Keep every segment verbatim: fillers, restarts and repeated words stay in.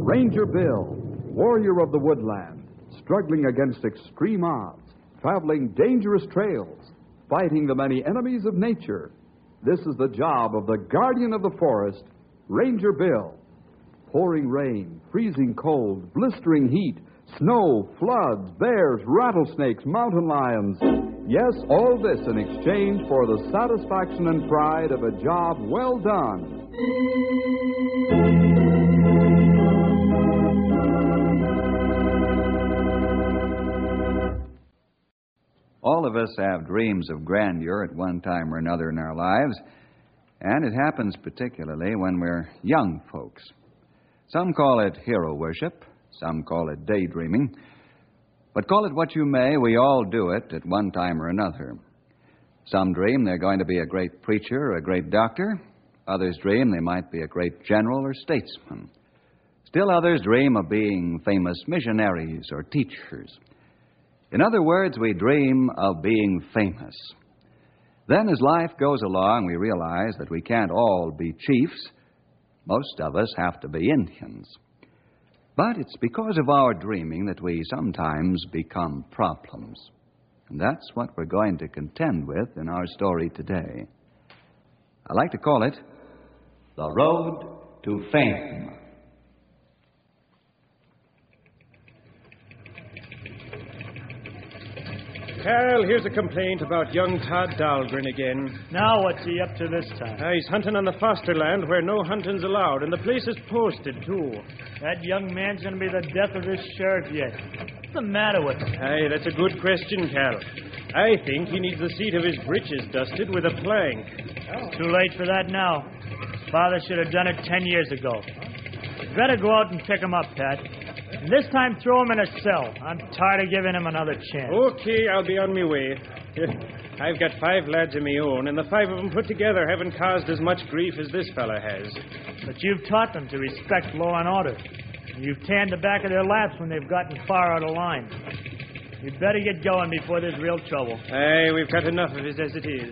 Ranger Bill, warrior of the woodland, struggling against extreme odds, traveling dangerous trails, fighting the many enemies of nature. This is the job of the guardian of the forest, Ranger Bill. Pouring rain, freezing cold, blistering heat, snow, floods, bears, rattlesnakes, mountain lions. Yes, all this in exchange for the satisfaction and pride of a job well done. All of us have dreams of grandeur at one time or another in our lives, and it happens particularly when we're young folks. Some call it hero worship, some call it daydreaming, but call it what you may, we all do it at one time or another. Some dream they're going to be a great preacher or a great doctor. Others dream they might be a great general or statesman. Still others dream of being famous missionaries or teachers. In other words, we dream of being famous. Then as life goes along, we realize that we can't all be chiefs. Most of us have to be Indians. But it's because of our dreaming that we sometimes become problems. And that's what we're going to contend with in our story today. I like to call it The Road to Fame. Cal, here's a complaint about young Todd Dahlgren again. Now what's he up to this time? Uh, he's hunting on the foster land where no hunting's allowed, and the place is posted, too. That young man's going to be the death of this sheriff yet. What's the matter with him? Aye, that's a good question, Cal. I think he needs the seat of his breeches dusted with a plank. Oh. Too late for that now. His father should have done it ten years ago. Better go out and pick him up, Pat. And this time, throw him in a cell. I'm tired of giving him another chance. Okay, I'll be on my way. I've got five lads of my own, and the five of them put together haven't caused as much grief as this fella has. But you've taught them to respect law and order. And you've tanned the back of their laps when they've gotten far out of line. You'd better get going before there's real trouble. Aye, we've got enough of it as it is.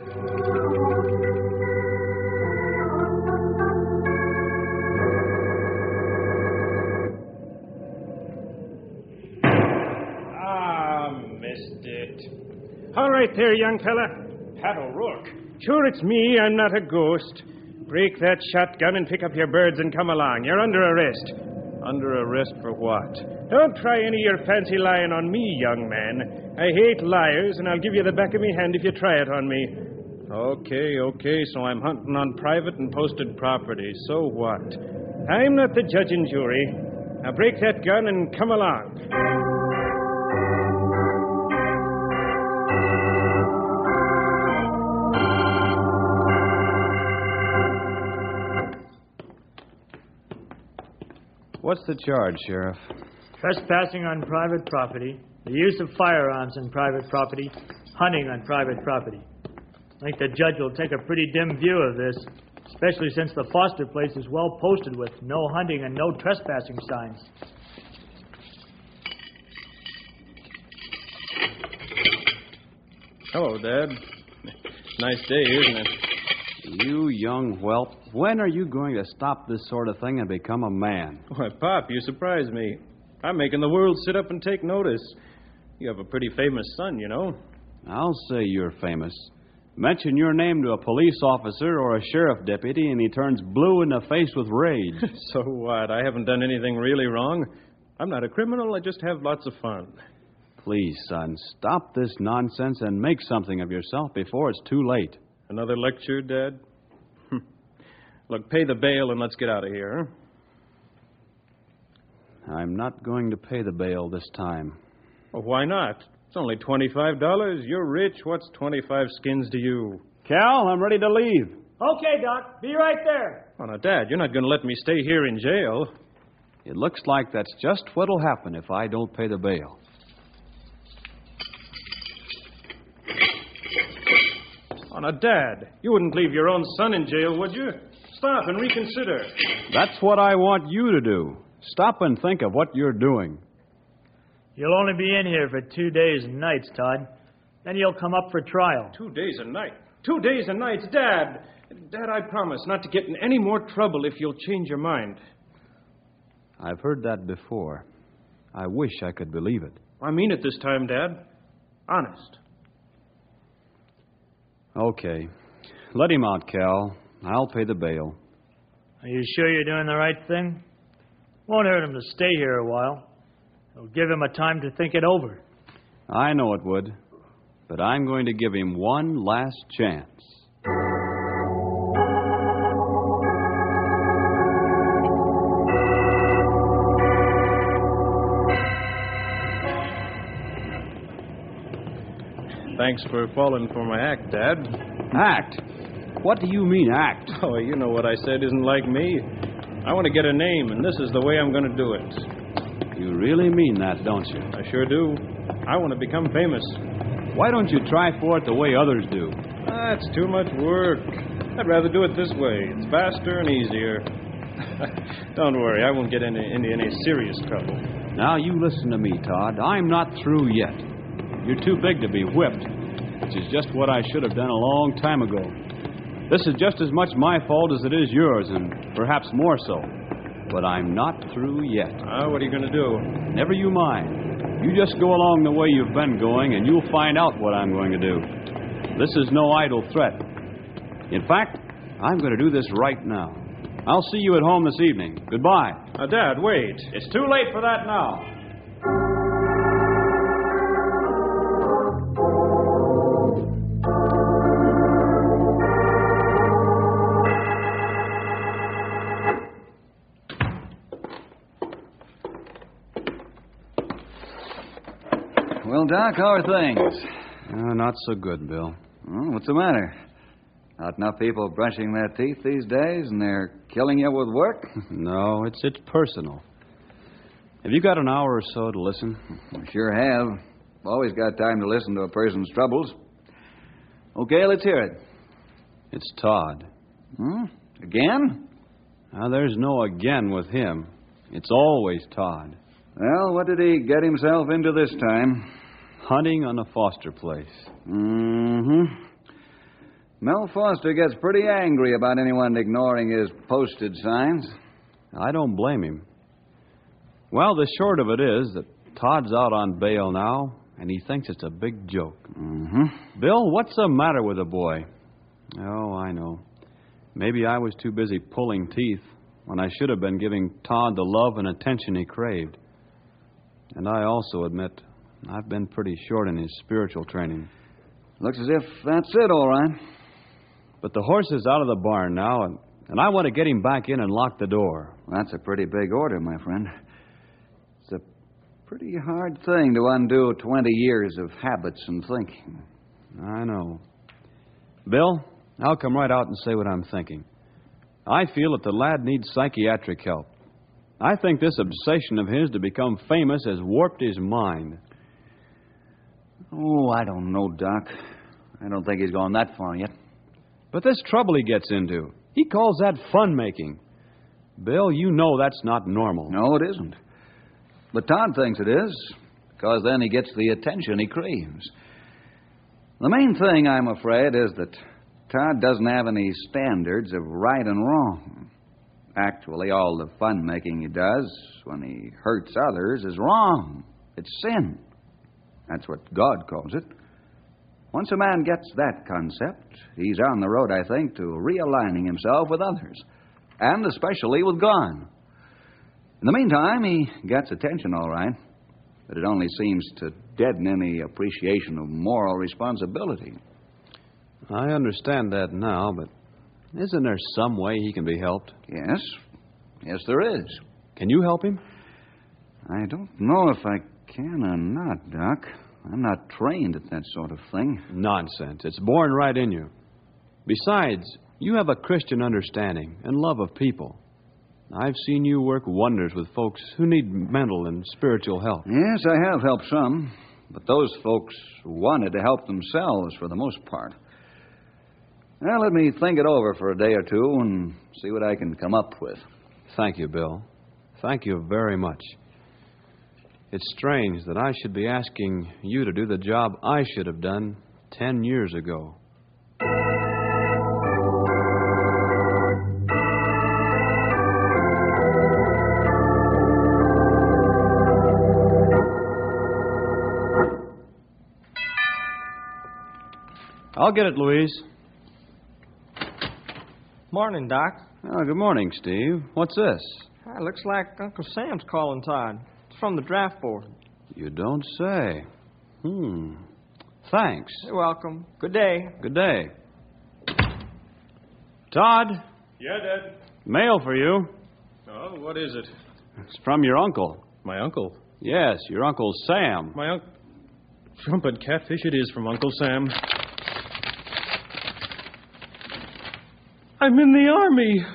All right there, young fella. Pat O'Rourke. Sure, it's me. I'm not a ghost. Break that shotgun and pick up your birds and come along. You're under arrest. Under arrest for what? Don't try any of your fancy lying on me, young man. I hate liars, and I'll give you the back of me hand if you try it on me. Okay, okay, so I'm hunting on private and posted property. So what? I'm not the judge and jury. Now break that gun and come along. What's the charge, Sheriff? Trespassing on private property, the use of firearms on private property, hunting on private property. I think the judge will take a pretty dim view of this, especially since the Foster place is well posted with no hunting and no trespassing signs. Hello, Dad. Nice day, isn't it? You young whelp, when are you going to stop this sort of thing and become a man? Why, Pop, you surprise me. I'm making the world sit up and take notice. You have a pretty famous son, you know. I'll say you're famous. Mention your name to a police officer or a sheriff deputy, and he turns blue in the face with rage. So what? I haven't done anything really wrong. I'm not a criminal. I just have lots of fun. Please, son, stop this nonsense and make something of yourself before it's too late. Another lecture, Dad? Look, pay the bail and let's get out of here, huh? I'm not going to pay the bail this time. Well, why not? It's only twenty-five dollars. You're rich. What's twenty-five skins to you? Cal, I'm ready to leave. Okay, Doc. Be right there. Oh, now, Dad, you're not going to let me stay here in jail. It looks like that's just what'll happen if I don't pay the bail. Oh, now, Dad, you wouldn't leave your own son in jail, would you? Stop and reconsider. That's what I want you to do. Stop and think of what you're doing. You'll only be in here for two days and nights, Todd. Then you'll come up for trial. Two days and night. Two days and nights. Dad, Dad, I promise not to get in any more trouble if you'll change your mind. I've heard that before. I wish I could believe it. I mean it this time, Dad. Honest. Okay. Let him out, Cal. I'll pay the bail. Are you sure you're doing the right thing? Won't hurt him to stay here a while. It'll give him a time to think it over. I know it would, but I'm going to give him one last chance. Thanks for falling for my act, Dad. Act? What do you mean, act? Oh, you know what I said isn't like me. I want to get a name, and this is the way I'm going to do it. You really mean that, don't you? I sure do. I want to become famous. Why don't you try for it the way others do? That's too much work. I'd rather do it this way. It's faster and easier. Don't worry, I won't get into, into any serious trouble. Now, you listen to me, Todd. I'm not through yet. You're too big to be whipped, which is just what I should have done a long time ago. This is just as much my fault as it is yours, and perhaps more so. But I'm not through yet. Ah, what are you going to do? Never you mind. You just go along the way you've been going, and you'll find out what I'm going to do. This is no idle threat. In fact, I'm going to do this right now. I'll see you at home this evening. Goodbye. Uh, Dad, wait. It's too late for that now. Well, Doc, how are things? Uh, not so good, Bill. Oh, what's the matter? Not enough people brushing their teeth these days, and they're killing you with work? No, it's it's personal. Have you got an hour or so to listen? I sure have. Always got time to listen to a person's troubles. Okay, let's hear it. It's Todd. Hmm? Again? Now, there's no again with him. It's always Todd. Well, what did he get himself into this time? Hunting on a Foster place. Mm-hmm. Mel Foster gets pretty angry about anyone ignoring his posted signs. I don't blame him. Well, the short of it is that Todd's out on bail now, and he thinks it's a big joke. Mm-hmm. Bill, what's the matter with the boy? Oh, I know. Maybe I was too busy pulling teeth when I should have been giving Todd the love and attention he craved. And I also admit I've been pretty short in his spiritual training. Looks as if that's it, all right. But the horse is out of the barn now, and, and I want to get him back in and lock the door. That's a pretty big order, my friend. It's a pretty hard thing to undo twenty years of habits and thinking. I know. Bill, I'll come right out and say what I'm thinking. I feel that the lad needs psychiatric help. I think this obsession of his to become famous has warped his mind. Oh, I don't know, Doc. I don't think he's gone that far yet. But this trouble he gets into, he calls that fun-making. Bill, you know that's not normal. No, it isn't. But Todd thinks it is, because then he gets the attention he craves. The main thing, I'm afraid, is that Todd doesn't have any standards of right and wrong. Actually, all the fun-making he does when he hurts others is wrong. It's sin. That's what God calls it. Once a man gets that concept, he's on the road, I think, to realigning himself with others, and especially with God. In the meantime, he gets attention, all right, but it only seems to deaden any appreciation of moral responsibility. I understand that now, but isn't there some way he can be helped? Yes. Yes, there is. Can you help him? I don't know if I can or not, Doc. I'm not trained at that sort of thing. Nonsense. It's born right in you. Besides, you have a Christian understanding and love of people. I've seen you work wonders with folks who need mental and spiritual help. Yes, I have helped some, but those folks wanted to help themselves for the most part. Well, let me think it over for a day or two and see what I can come up with. Thank you, Bill. Thank you very much. It's strange that I should be asking you to do the job I should have done ten years ago. I'll get it, Louise. Morning, Doc. Oh, good morning, Steve. What's this? Ah, looks like Uncle Sam's calling Todd. It's from the draft board. You don't say. Hmm. Thanks. You're welcome. Good day. Good day. Todd, Yeah, Dad. mail for you. Oh, what is it? It's from your uncle. My uncle. Yes, your Uncle Sam. My uncle. Trumpet catfish it is from Uncle Sam. I'm in the Army.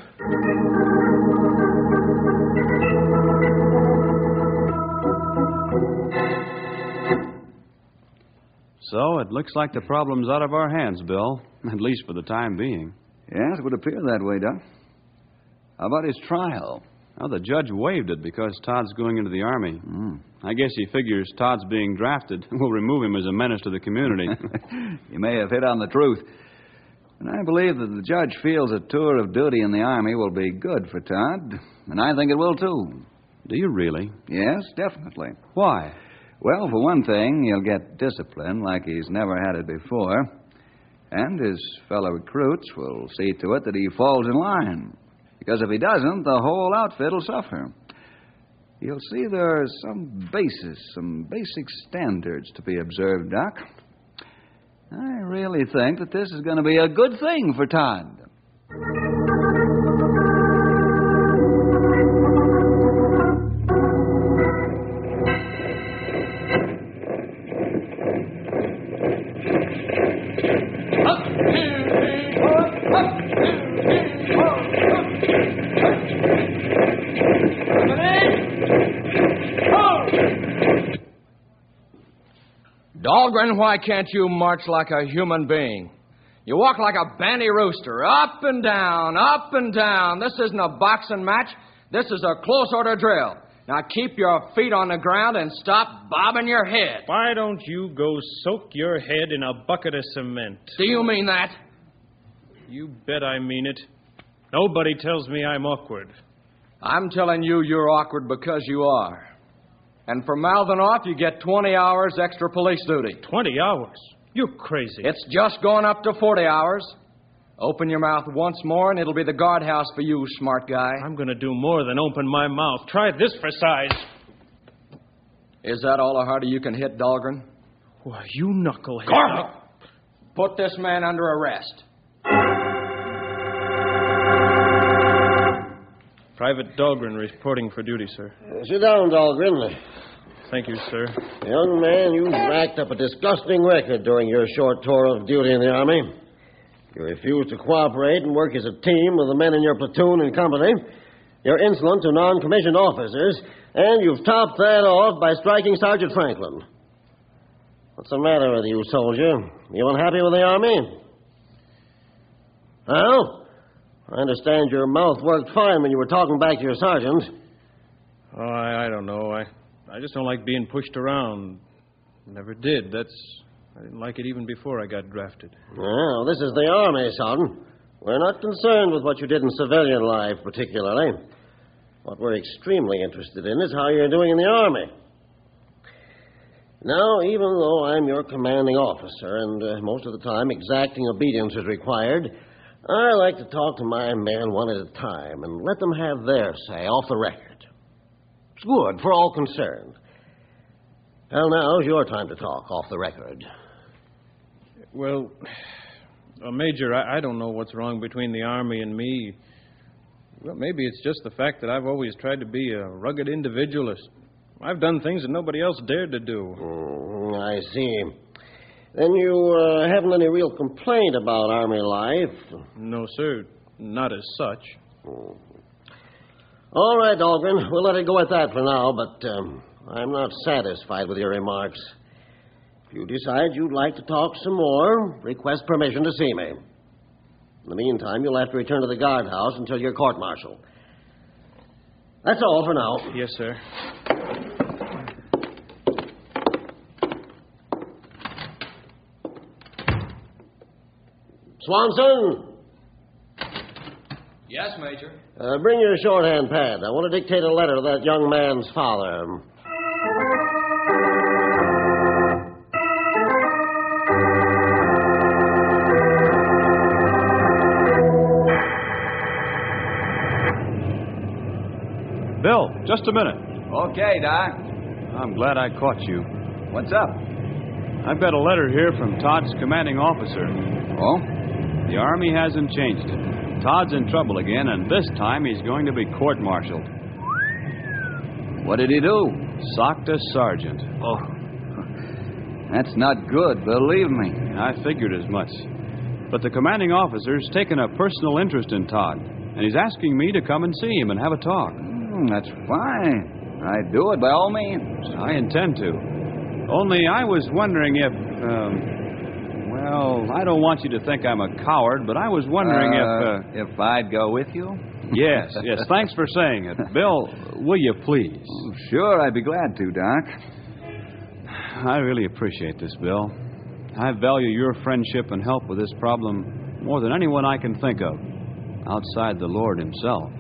So it looks like the problem's out of our hands, Bill, at least for the time being. Yes, it would appear that way, Doc. How about his trial? Well, the judge waived it because Todd's going into the Army. Mm. I guess he figures Todd's being drafted. We'll remove him as a menace to the community. You may have hit on the truth. And I believe that the judge feels a tour of duty in the Army will be good for Todd. And I think it will, too. Do you really? Yes, definitely. Why? Well, for one thing, he'll get discipline like he's never had it before. And his fellow recruits will see to it that he falls in line. Because if he doesn't, the whole outfit will suffer. You'll see there are some basis, some basic standards to be observed, Doc. I really think that this is going to be a good thing for Todd. Dahlgren, why can't you march like a human being? You walk like a banty rooster, up and down, up and down. This isn't a boxing match. This is a close order drill. Now keep your feet on the ground and stop bobbing your head. Why don't you go soak your head in a bucket of cement? Do you mean that? You bet I mean it. Nobody tells me I'm awkward. I'm telling you you're awkward because you are. And for mouthing off, you get twenty hours extra police duty. Twenty hours? You're crazy. It's just going up to forty hours. Open your mouth once more, and it'll be the guardhouse for you, smart guy. I'm going to do more than open my mouth. Try this for size. Is that all the harder you can hit, Dahlgren? Why, you knucklehead. Corporal! Put this man under arrest. Private Dahlgren reporting for duty, sir. Uh, sit down, Dahlgren. Thank you, sir. Young man, you've racked up a disgusting record during your short tour of duty in the Army. You refuse to cooperate and work as a team with the men in your platoon and company. You're insolent to non-commissioned officers, and you've topped that off by striking Sergeant Franklin. What's the matter with you, soldier? You unhappy with the Army? Well, I understand your mouth worked fine when you were talking back to your sergeant. Oh, I, I don't know. I, I just don't like being pushed around. Never did. That's... I didn't like it even before I got drafted. Well, this is the Army, son. We're not concerned with what you did in civilian life, particularly. What we're extremely interested in is how you're doing in the Army. Now, even though I'm your commanding officer, and uh, most of the time exacting obedience is required, I like to talk to my men one at a time and let them have their say off the record. It's good for all concerned. Well, now's your time to talk off the record. Well, uh, Major, I, I don't know what's wrong between the Army and me. Well, maybe it's just the fact that I've always tried to be a rugged individualist. I've done things that nobody else dared to do. Mm, I see. Then you uh, haven't any real complaint about Army life? No, sir. Not as such. Mm. All right, Dahlgren. We'll let it go at that for now, but um, I'm not satisfied with your remarks. If you decide you'd like to talk some more, request permission to see me. In the meantime, you'll have to return to the guardhouse until you're court-martialed. That's all for now. Yes, sir. Swanson! Yes, Major. Uh, bring your shorthand pad. I want to dictate a letter to that young man's father. Bill, just a minute. Okay, Doc. I'm glad I caught you. What's up? I've got a letter here from Todd's commanding officer. Oh? The Army hasn't changed it. Todd's in trouble again, and this time he's going to be court-martialed. What did he do? Socked a sergeant. Oh. That's not good, believe me. I figured as much. But the commanding officer's taken a personal interest in Todd, and he's asking me to come and see him and have a talk. Mm, that's fine. I'd do it by all means. I intend to. Only I was wondering if, um, well, I don't want you to think I'm a coward, but I was wondering uh, if... Uh, if I'd go with you? Yes, yes. Thanks for saying it. Bill, will you please? Oh, sure, I'd be glad to, Doc. I really appreciate this, Bill. I value your friendship and help with this problem more than anyone I can think of, outside the Lord himself.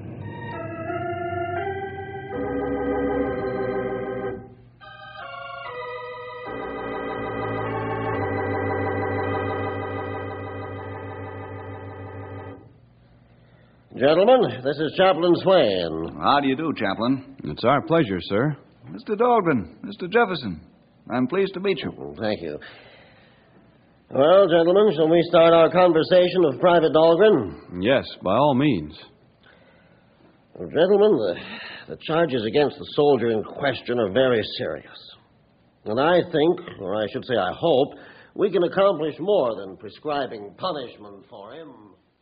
Gentlemen, this is Chaplain Swain. How do you do, Chaplain? It's our pleasure, sir. Mister Dahlgren, Mister Jefferson, I'm pleased to meet you. Thank you. Well, gentlemen, shall we start our conversation with Private Dahlgren? Yes, by all means. Well, gentlemen, the, the charges against the soldier in question are very serious. And I think, or I should say I hope, we can accomplish more than prescribing punishment for him.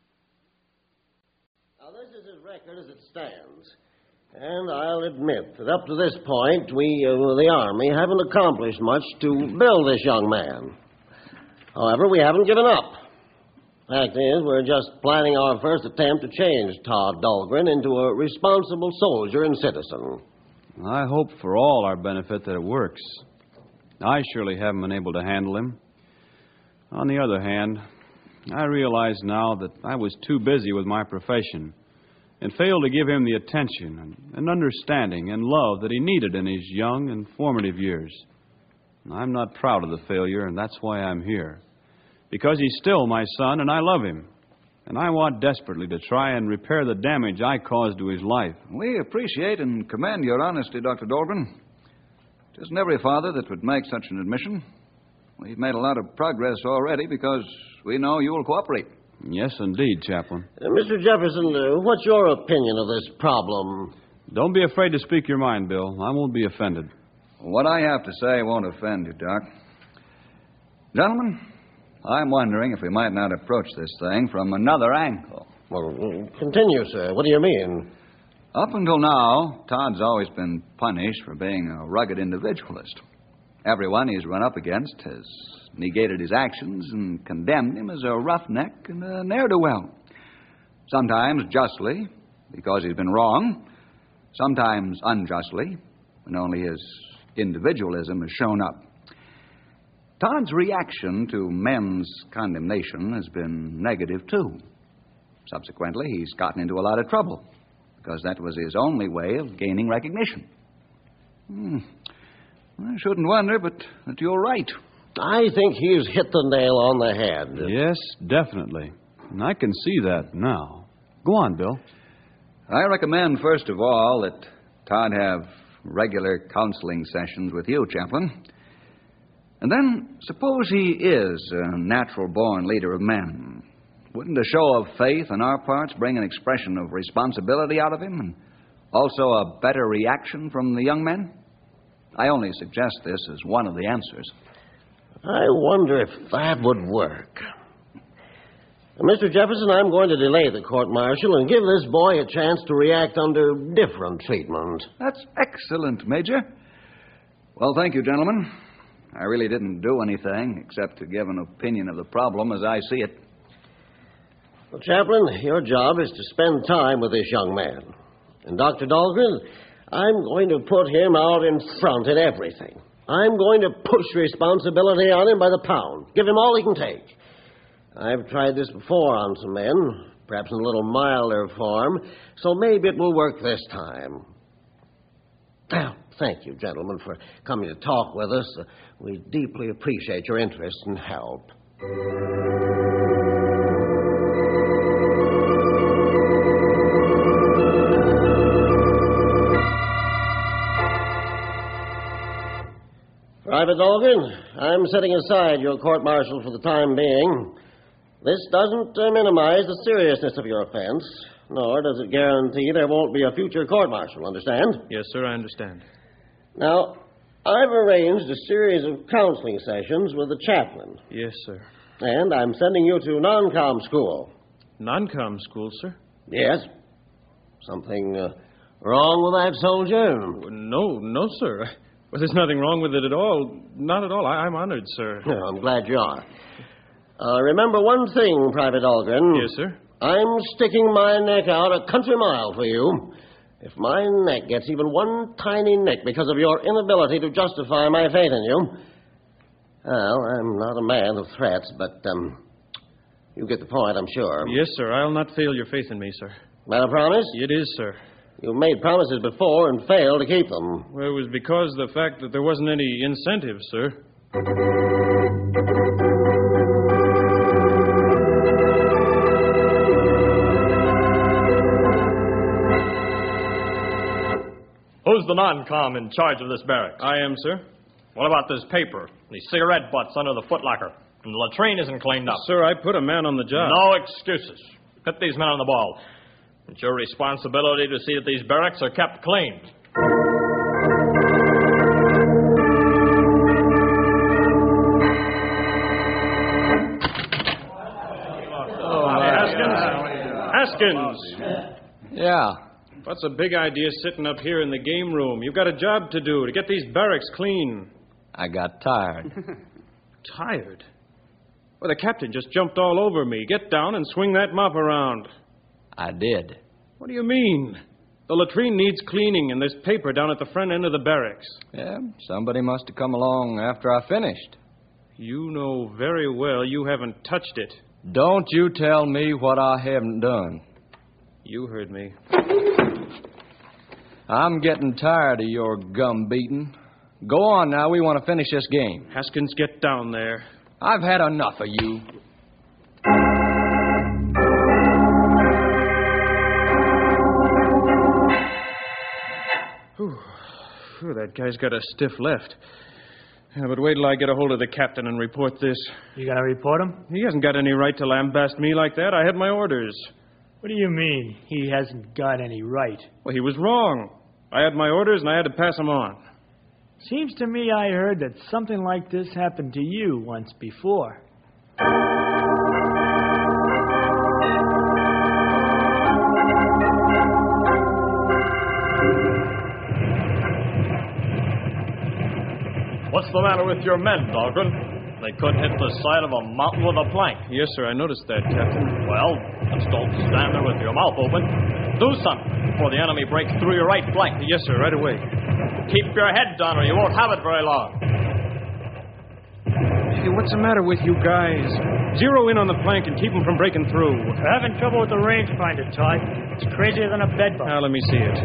Now, this is his record as it stands. And I'll admit that up to this point, we, uh, the Army, haven't accomplished much to build this young man. However, we haven't given up. Fact is, we're just planning our first attempt to change Todd Dahlgren into a responsible soldier and citizen. I hope for all our benefit that it works. I surely haven't been able to handle him. On the other hand, I realize now that I was too busy with my profession and failed to give him the attention and, and understanding and love that he needed in his young and formative years. I'm not proud of the failure, and that's why I'm here. Because he's still my son, and I love him. And I want desperately to try and repair the damage I caused to his life. We appreciate and commend your honesty, Doctor Dahlgren. It isn't every father that would make such an admission. We've made a lot of progress already because we know you will cooperate. Yes, indeed, Chaplain. Uh, Mister Jefferson, uh, what's your opinion of this problem? Don't be afraid to speak your mind, Bill. I won't be offended. What I have to say won't offend you, Doc. Gentlemen, I'm wondering if we might not approach this thing from another angle. Well, continue, sir. What do you mean? Up until now, Todd's always been punished for being a rugged individualist. Everyone he's run up against has negated his actions and condemned him as a roughneck and a ne'er-do-well. Sometimes justly, because he's been wrong. Sometimes unjustly, when only his individualism has shown up. Todd's reaction to men's condemnation has been negative, too. Subsequently, he's gotten into a lot of trouble, because that was his only way of gaining recognition. Hmm. I shouldn't wonder, but that you're right. I think he's hit the nail on the head. Yes, definitely. And I can see that now. Go on, Bill. I recommend, first of all, that Todd have regular counseling sessions with you, Chaplain. And then, suppose he is a natural-born leader of men. Wouldn't a show of faith on our parts bring an expression of responsibility out of him, and also a better reaction from the young men? I only suggest this as one of the answers. I wonder if that would work. Mister Jefferson, I'm going to delay the court-martial and give this boy a chance to react under different treatment. That's excellent, Major. Well, thank you, gentlemen. I really didn't do anything except to give an opinion of the problem as I see it. Well, Chaplain, your job is to spend time with this young man. And Doctor Dahlgren, I'm going to put him out in front in everything. I'm going to push responsibility on him by the pound. Give him all he can take. I've tried this before on some men, perhaps in a little milder form, so maybe it will work this time. Well, thank you, gentlemen, for coming to talk with us. Uh, we deeply appreciate your interest and help. Private Dahlgren, I'm setting aside your court-martial for the time being. This doesn't uh, minimize the seriousness of your offense, nor does it guarantee there won't be a future court-martial, understand? Yes, sir, I understand. Now, I've arranged a series of counseling sessions with the chaplain. Yes, sir. And I'm sending you to non-com school. Non-com school, sir? Yes. Something uh, wrong with that, soldier? No, no, sir. Well, there's nothing wrong with it at all. Not at all. I- I'm honored, sir. Oh, I'm glad you are. Uh, remember one thing, Private Dahlgren. Yes, sir. I'm sticking my neck out a country mile for you. If my neck gets even one tiny nick because of your inability to justify my faith in you, well, I'm not a man of threats, but um, you get the point, I'm sure. Yes, sir. I'll not fail your faith in me, sir. That a promise? It is, sir. You've made promises before and failed to keep them. Well, it was because of the fact that there wasn't any incentive, sir. Who's the non-com in charge of this barracks? I am, sir. What about this paper? These cigarette butts under the footlocker. And the latrine isn't cleaned up. Sir, I put a man on the job. No excuses. Put these men on the ball. It's your responsibility to see that these barracks are kept clean. Oh, Haskins! Haskins! Yeah. What's a big idea sitting up here in the game room? You've got a job to do to get these barracks clean. I got tired. Tired? Well, the captain just jumped all over me. Get down and swing that mop around. I did. What do you mean? The latrine needs cleaning, and there's paper down at the front end of the barracks. Yeah, somebody must have come along after I finished. You know very well you haven't touched it. Don't you tell me what I haven't done. You heard me. I'm getting tired of your gum beating. Go on now, we want to finish this game. Haskins, get down there. I've had enough of you. Whew. Whew, that guy's got a stiff left. Yeah, but wait till I get a hold of the captain and report this. You gonna report him? He hasn't got any right to lambast me like that. I had my orders. What do you mean, he hasn't got any right? Well, he was wrong. I had my orders, and I had to pass them on. Seems to me I heard that something like this happened to you once before. What's the matter with your men, Dahlgren? They couldn't hit the side of a mountain with a plank. Yes, sir, I noticed that, Captain. Well, just don't stand there with your mouth open. Do something before the enemy breaks through your right flank. Yes, sir, right away. Keep your head down or you won't have it very long. Hey, what's the matter with you guys? Zero in on the plank and keep them from breaking through. We're having trouble with the rangefinder, Todd. It's crazier than a bedbug. Now, let me see it.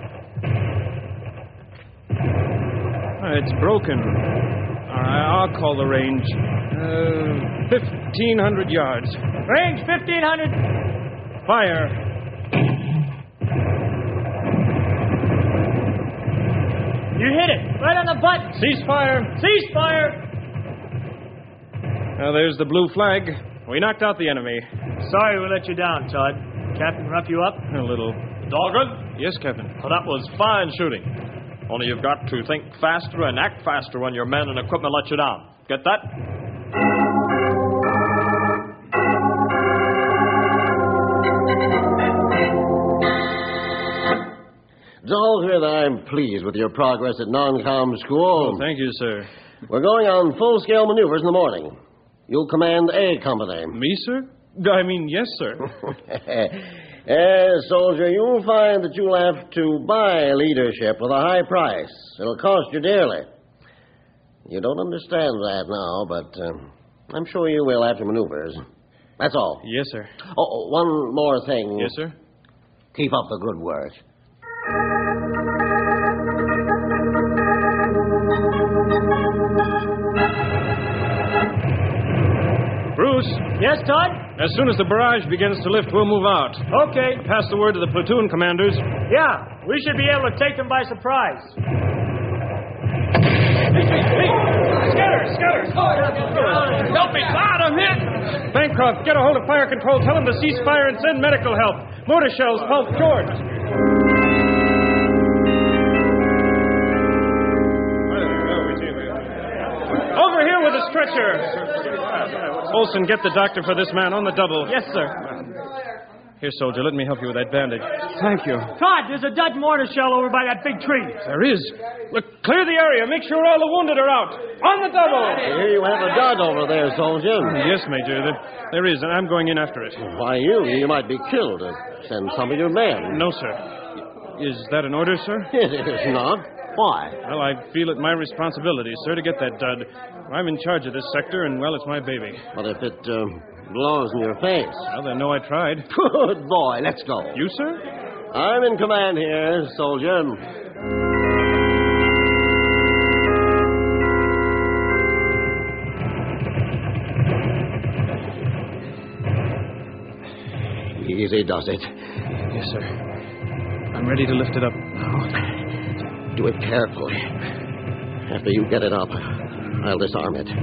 Uh, it's broken. All right, I'll call the range. Uh, fifteen hundred yards. Range fifteen hundred. Fire. You hit it. Right on the button. Cease fire. Cease fire. Now, there's the blue flag. We knocked out the enemy. Sorry we let you down, Todd. Captain rough you up? A little. Dahlgren? Yes, Captain. Well, that was fine shooting. Only you've got to think faster and act faster when your men and equipment let you down. Get that? Dahlgren, I'm pleased with your progress at non-com school. Oh, thank you, sir. We're going on full-scale maneuvers in the morning. You'll command A Company. Me, sir? I mean, yes, sir. Yes, soldier, you'll find that you'll have to buy leadership with a high price. It'll cost you dearly. You don't understand that now, but uh, I'm sure you will after maneuvers. That's all. Yes, sir. Oh, one more thing. Yes, sir. Keep up the good work. Bruce? Yes, Todd? As soon as the barrage begins to lift, we'll move out. Okay. Pass the word to the platoon commanders. Yeah, we should be able to take them by surprise. Hey, hey, hey! scatter! Help me, Todd, I'm hit! Bancroft, get a hold of fire control. Tell them to cease fire and send medical help. Mortar shells pulp George. Over here with a stretcher. Olson, get the doctor for this man on the double. Yes, sir. Here, soldier, let me help you with that bandage. Thank you. Todd, there's a Dutch mortar shell over by that big tree. There is. Look, clear the area. Make sure all the wounded are out. On the double. Here you have a dud over there, soldier. Yes, Major. There, there is, and I'm going in after it. Why, you? You might be killed. Uh, send some of your men. No, sir. Is that an order, sir? It is not. Why? Well, I feel it my responsibility, sir, to get that dud. I'm in charge of this sector, and, well, it's my baby. But if it uh, blows in your face. Well, they know I tried. Good boy. Let's go. You, sir? I'm in command here, soldier. Easy does it. Yes, sir. I'm ready to lift it up now. Do it carefully. After you get it up, I'll disarm it.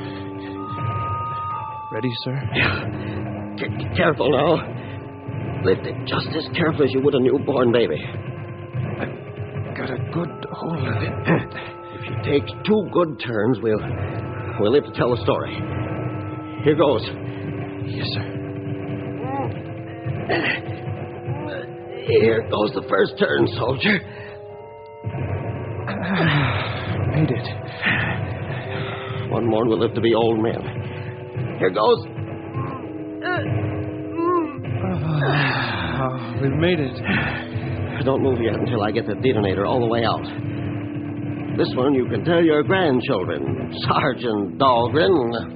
Ready, sir? Yeah. C- careful now. Lift it just as careful as you would a newborn baby. I've got a good hold of it. If you take two good turns, we'll we'll live to tell the story. Here goes. Yes, sir. Here goes the first turn, soldier. Made it. One more and we'll live to be old men. Here goes. Oh, we've made it. Don't move yet until I get the detonator all the way out. This one you can tell your grandchildren. Sergeant Dahlgren.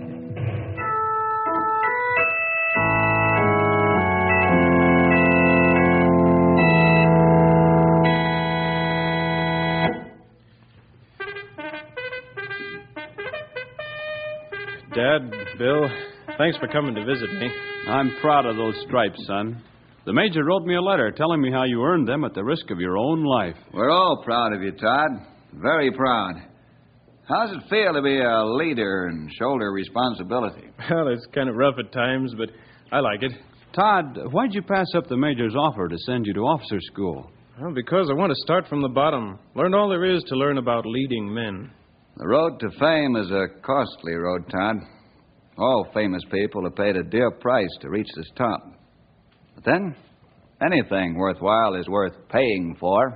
Dad, Bill, thanks for coming to visit me. I'm proud of those stripes, son. The Major wrote me a letter telling me how you earned them at the risk of your own life. We're all proud of you, Todd. Very proud. How's it feel to be a leader and shoulder responsibility? Well, it's kind of rough at times, but I like it. Todd, why'd you pass up the Major's offer to send you to officer school? Well, because I want to start from the bottom. Learn all there is to learn about leading men. The road to fame is a costly road, Todd. All famous people have paid a dear price to reach this top. But then, anything worthwhile is worth paying for.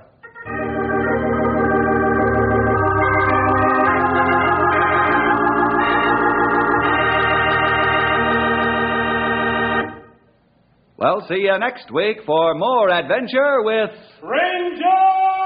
Well, see you next week for more adventure with Ranger!